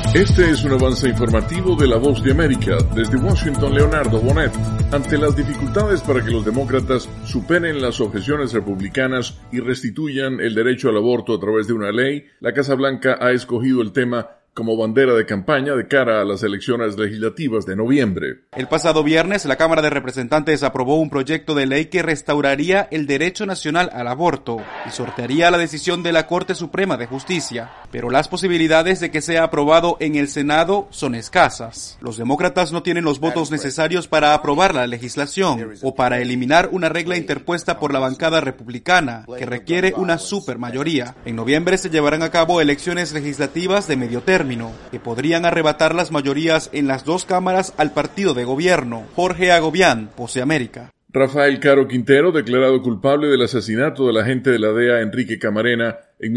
Este es un avance informativo de La Voz de América. Desde Washington, Leonardo Bonet. Ante las dificultades para que los demócratas superen las objeciones republicanas y restituyan el derecho al aborto a través de una ley, la Casa Blanca ha escogido el tema como bandera de campaña de cara a las elecciones legislativas de noviembre. El pasado viernes, la Cámara de Representantes aprobó un proyecto de ley que restauraría el derecho nacional al aborto y sortearía la decisión de la Corte Suprema de Justicia. Pero las posibilidades de que sea aprobado en el Senado son escasas. Los demócratas no tienen los votos necesarios para aprobar la legislación o para eliminar una regla interpuesta por la bancada republicana que requiere una supermayoría. En noviembre se llevarán a cabo elecciones legislativas de medio término, que podrían arrebatar las mayorías en las dos cámaras al partido de gobierno. Jorge Agobián, Voz de América. Rafael Caro Quintero, declarado culpable del asesinato del agente de la DEA Enrique Camarena en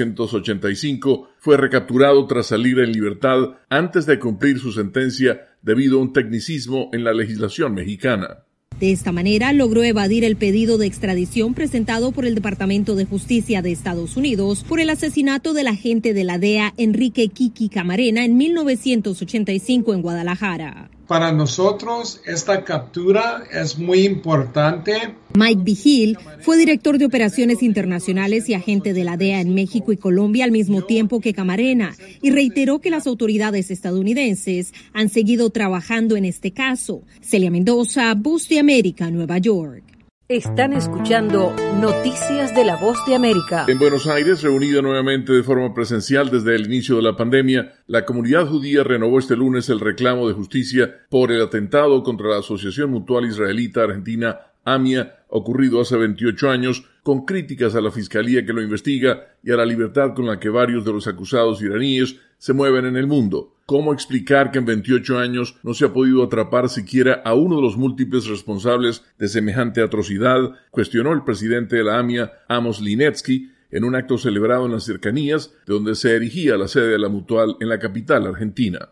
1985, fue recapturado tras salir en libertad antes de cumplir su sentencia debido a un tecnicismo en la legislación mexicana. De esta manera, logró evadir el pedido de extradición presentado por el Departamento de Justicia de Estados Unidos por el asesinato del agente de la DEA Enrique Kiki Camarena en 1985 en Guadalajara. Para nosotros, esta captura es muy importante. Mike Vigil fue director de operaciones internacionales y agente de la DEA en México y Colombia al mismo tiempo que Camarena, y reiteró que las autoridades estadounidenses han seguido trabajando en este caso. Celia Mendoza, Voz de América, Nueva York. Están escuchando Noticias de La Voz de América. En Buenos Aires, reunida nuevamente de forma presencial desde el inicio de la pandemia, la comunidad judía renovó este lunes el reclamo de justicia por el atentado contra la Asociación Mutual Israelita Argentina AMIA, ocurrido hace 28 años, con críticas a la fiscalía que lo investiga y a la libertad con la que varios de los acusados iraníes se mueven en el mundo. ¿Cómo explicar que en 28 años no se ha podido atrapar siquiera a uno de los múltiples responsables de semejante atrocidad?, cuestionó el presidente de la AMIA, Amos Linetsky, en un acto celebrado en las cercanías de donde se erigía la sede de la Mutual en la capital argentina.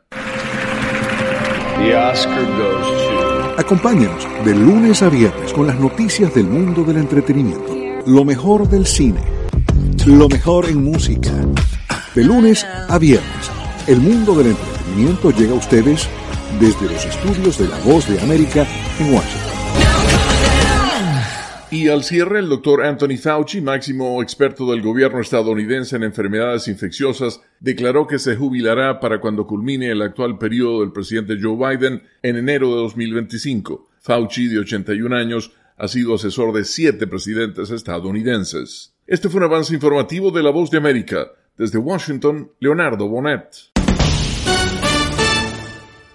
The Oscar goes to... Acompáñenos de lunes a viernes con las noticias del mundo del entretenimiento. Lo mejor del cine. Lo mejor en música. De lunes a viernes, el mundo del entretenimiento llega a ustedes desde los estudios de La Voz de América en Washington. Y al cierre, el doctor Anthony Fauci, máximo experto del gobierno estadounidense en enfermedades infecciosas, declaró que se jubilará para cuando culmine el actual periodo del presidente Joe Biden en enero de 2025. Fauci, de 81 años, ha sido asesor de 7 presidentes estadounidenses. Este fue un avance informativo de La Voz de América. Desde Washington, Leonardo Bonet.